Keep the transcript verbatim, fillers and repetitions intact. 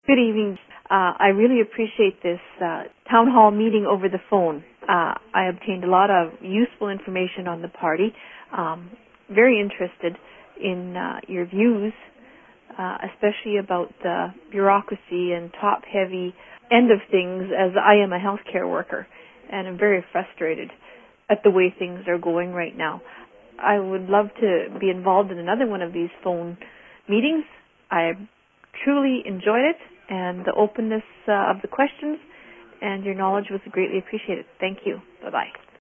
Good evening. Uh, I really appreciate this uh, town hall meeting over the phone. Uh, I obtained a lot of useful information on the party. Um, very interested in uh, your views, uh, especially about the bureaucracy and top-heavy end of things, as I am a healthcare worker, and I'm very frustrated at the way things are going right now. I would love to be involved in another one of these phone meetings. I truly enjoyed it, and the openness uh, of the questions and your knowledge was greatly appreciated. Thank you. Bye-bye.